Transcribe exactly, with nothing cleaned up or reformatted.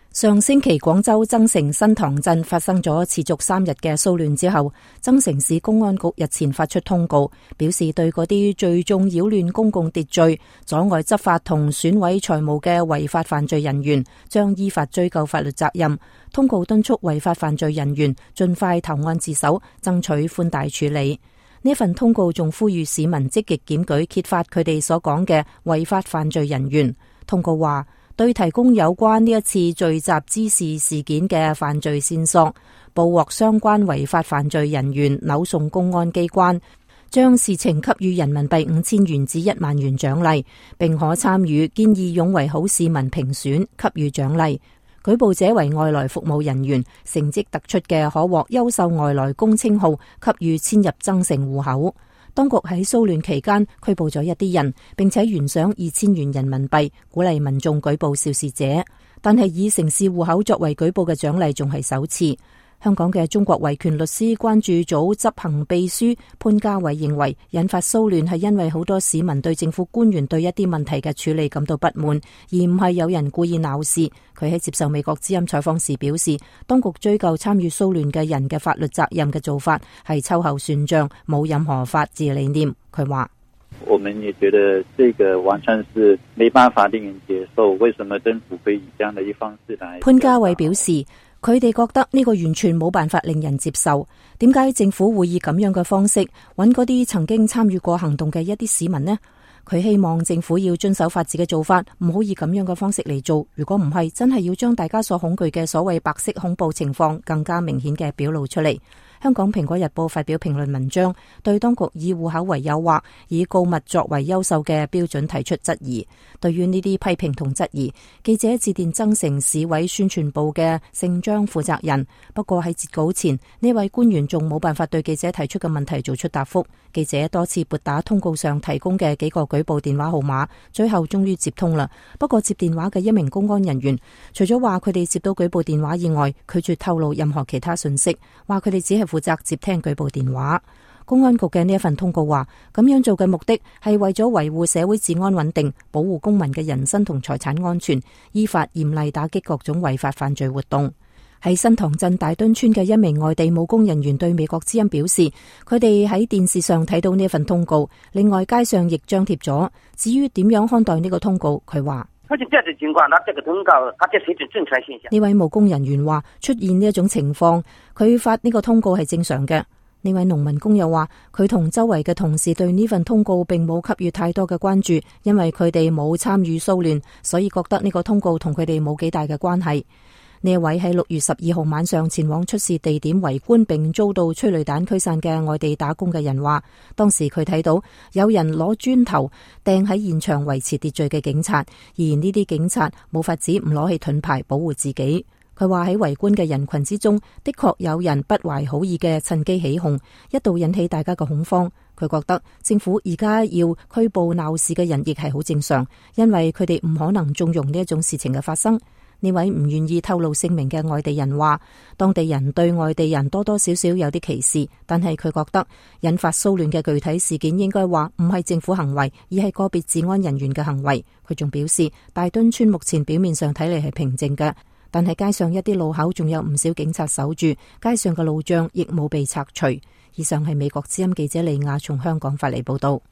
上星期廣州增城新塘鎮發生咗持續三日嘅騷亂之後，增城市公安局日前發出通告，表示對嗰啲聚眾擾亂公共秩序、阻礙執法同損毀財物嘅違法犯罪人員，將依法追究法律責任。通告敦促違法犯罪人員盡快投案自首，爭取寬大處理。呢份通告仲呼籲市民積極檢舉揭發佢哋所講嘅違法犯罪人員。通告話，對提供有關呢一次聚集滋事事件嘅犯罪線索，捕獲相關違法犯罪人員，扭送公安機關，將事情給予人民幣五千元至一萬元獎勵，並可參與見義勇為好市民評選，給予獎勵。舉報者為外來服務人員，成績突出嘅可獲優秀外來工稱號，給予遷入增城戶口。當局喺騷亂期間拘捕咗一啲人，並且懸賞二千元人民幣，鼓勵民眾舉報肇事者。但係以城市戶口作為舉報嘅獎勵仲係首次。香港嘅中國維權律師關注組執行秘書潘家偉認為，引發騷亂係因為好多市民對政府官員對一啲問題嘅處理感到不滿，而唔係有人故意鬧事。佢喺接受美國之音採訪時表示，當局追究參與騷亂嘅人嘅法律責任嘅做法係秋後算賬，冇任何法治理念。佢話： 我們也覺得這個完全是沒辦法令人接受，為什麼政府可以以這樣的一方式來？ 潘家偉表示，佢哋覺得呢個完全冇辦法令人接受。點解政府會以咁樣嘅方式揾嗰啲曾經參與過行動嘅一啲市民呢？佢希望政府要遵守法治嘅做法，唔好以咁樣嘅方式嚟做。如果唔係，真係要將大家所恐懼嘅所謂白色恐怖情況更加明顯嘅表露出嚟。香港蘋果日報發表評論文章，對當局以戶口為誘惑，以告密作為優秀嘅標準提出質疑。對於呢啲批評同質疑，記者致電增城市委宣傳部嘅姓張負責人，不過喺截稿前，呢位官員仲冇辦法對記者提出嘅問題做出答覆。記者多次撥打通告上提供嘅幾個舉報電話號碼，最後終於接通啦。不過接電話嘅一名公安人員，除咗話佢哋接到舉報電話以外，拒絕透露任何其他信息，話佢哋只係負責接聽舉報電話。公安局嘅呢一份通告話，咁樣做嘅目的係為咗維護社會治安穩定，保護公民嘅人身同財產安全，依法嚴厲打擊各種違法犯罪活動。喺新塘鎮大墩村嘅一名外地務工人員對美國之音表示，佢哋喺電視上睇到呢一份通告，另外街上亦張貼咗。至於點樣看待呢個通告，佢話：呢位務工人員話，出現呢一種情況，佢發呢個通告係正常嘅。呢位農民工又話，佢同周圍嘅同事對呢份通告並冇給予太多嘅關注，因為佢哋冇參與騷亂，所以覺得呢個通告同佢哋冇幾大嘅關係。呢一位喺六月十二號晚上前往出事地點圍觀並遭到催淚彈驅散嘅外地打工嘅人話，當時佢睇到有人攞磚頭掟喺現場維持秩序嘅警察，而呢啲警察冇法子唔攞起盾牌保護自己。佢話喺圍觀嘅人群之中，的確有人不懷好意嘅趁機起哄，一度引起大家嘅恐慌。佢覺得政府而家要拘捕鬧事嘅人亦係好正常，因為佢哋唔可能縱容呢一種事情嘅發生。呢位唔願意透露姓名嘅外地人話，當地人對外地人多多少少有啲歧視，但係佢覺得引發騷亂嘅具體事件應該話唔係政府行為，而係個別治安人員嘅行為。佢仲表示，大墩村目前表面上睇嚟係平靜嘅，但係街上一啲路口仲有唔少警察守住，街上嘅路障亦冇被拆除。以上係美國之音記者李亞從香港發嚟報道。